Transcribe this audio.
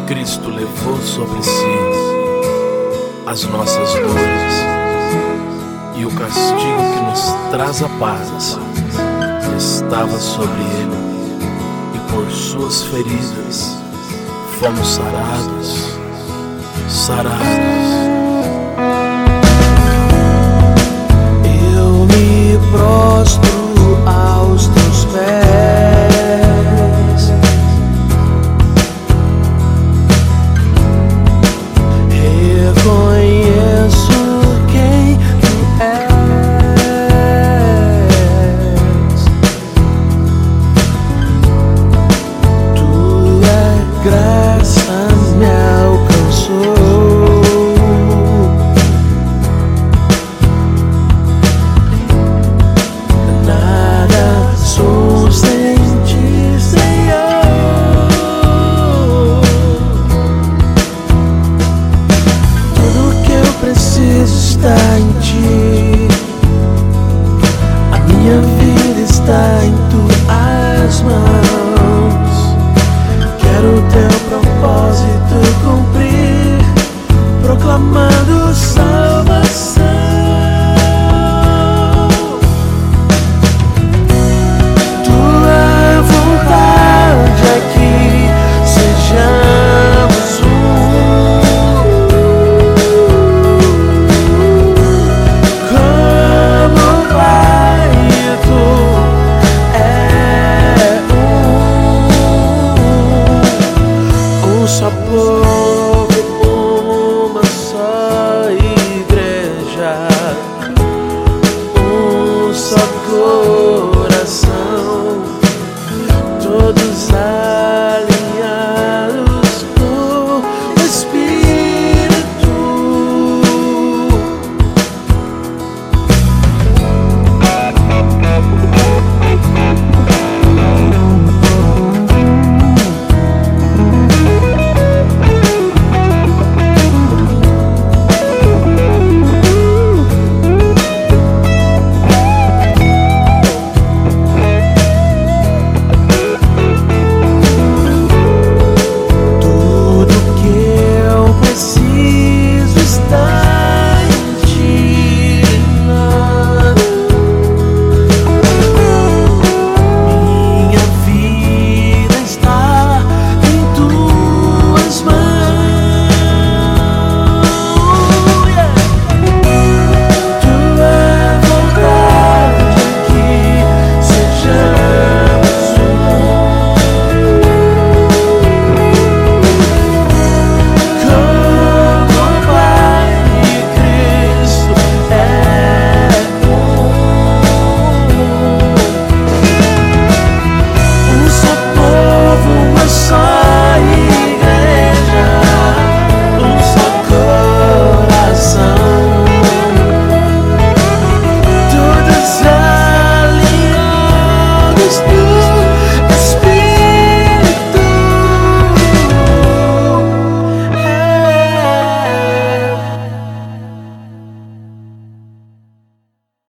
Cristo levou sobre si as nossas dores, e o castigo que nos traz a paz estava sobre ele, e por suas feridas fomos sarados. Eu me prostro aos teus pés, reconheço quem tu és. Tua graça me alcançou. Nada sou sem ti, Senhor. Tudo que eu preciso está em ti. A minha vida está em tuas mãos. Quero o teu propósito cumprir, proclamando salvação. Tua vontade é que sejamos como o Pai e tu é um só povo.